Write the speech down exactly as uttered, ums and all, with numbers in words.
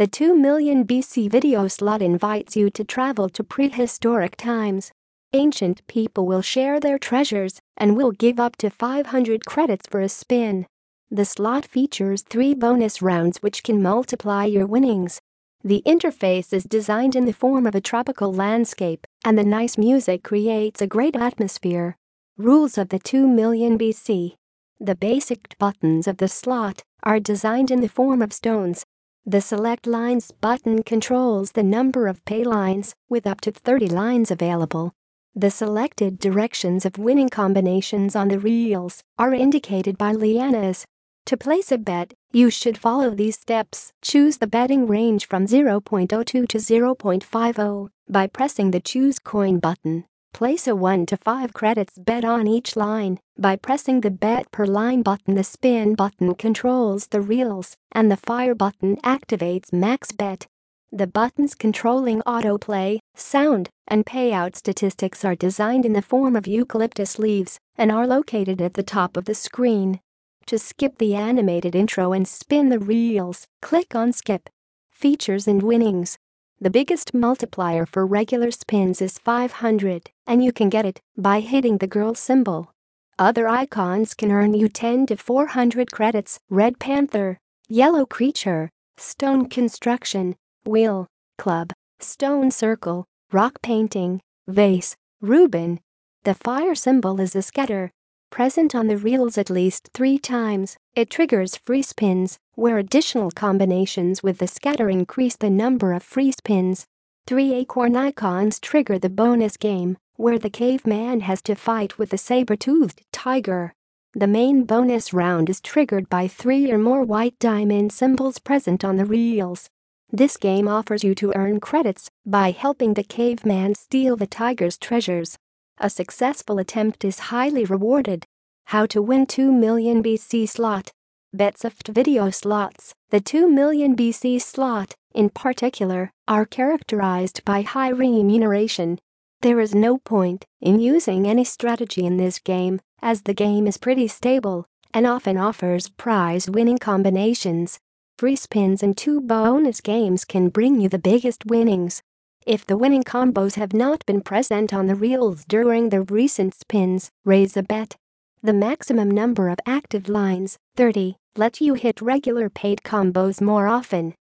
The two million B C video slot invites you to travel to prehistoric times. Ancient people will share their treasures and will give up to five hundred credits for a spin. The slot features three bonus rounds which can multiply your winnings. The interface is designed in the form of a tropical landscape, and the nice music creates a great atmosphere. Rules of the two million B C. The basic buttons of the slot are designed in the form of stones. The Select Lines button controls the number of pay lines, with up to thirty lines available. The selected directions of winning combinations on the reels are indicated by lianas. To place a bet, you should follow these steps. Choose the betting range from zero point zero two to zero point five zero by pressing the Choose Coin button. Place a one to five credits bet on each line by pressing the Bet per line button. The Spin button controls the reels, and the Fire button activates Max Bet. The buttons controlling autoplay, sound, and payout statistics are designed in the form of eucalyptus leaves and are located at the top of the screen. To skip the animated intro and spin the reels, click on Skip. Features and winnings. The biggest multiplier for regular spins is five hundred, and you can get it by hitting the girl symbol. Other icons can earn you ten to four hundred credits: Red Panther, Yellow Creature, Stone Construction, Wheel, Club, Stone Circle, Rock Painting, Vase, Reuben. The fire symbol is a scatter. Present on the reels at least three times, it triggers free spins, where additional combinations with the scatter increase the number of free spins. Three acorn icons trigger the bonus game, where the caveman has to fight with the saber-toothed tiger. The main bonus round is triggered by three or more white diamond symbols present on the reels. This game offers you to earn credits by helping the caveman steal the tiger's treasures. A successful attempt is highly rewarded. How to win two million B C slot. Betsoft video slots. The two million B C slot, in particular, are characterized by high remuneration. There is no point in using any strategy in this game, as the game is pretty stable and often offers prize-winning combinations. Free spins and two bonus games can bring you the biggest winnings. If the winning combos have not been present on the reels during the recent spins, raise a bet. The maximum number of active lines, thirty, let you hit regular paid combos more often.